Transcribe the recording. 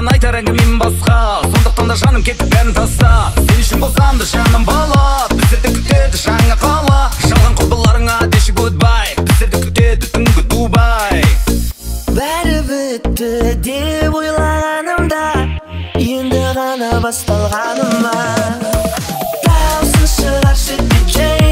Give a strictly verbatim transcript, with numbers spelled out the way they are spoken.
саған айтар әңгімем басқа. Сондықтан да жаным кетіп бәрін таста. Сен үшін болсам да жаным бала, біздерді күтеді жаңа қала. Жалған құрбыларыңа деші goodbye, біздерді күтеді түнгі Дубай. Бәрі бітті деп ойлағанымда, енді ғана басталғаныма. Даусын шығар шетке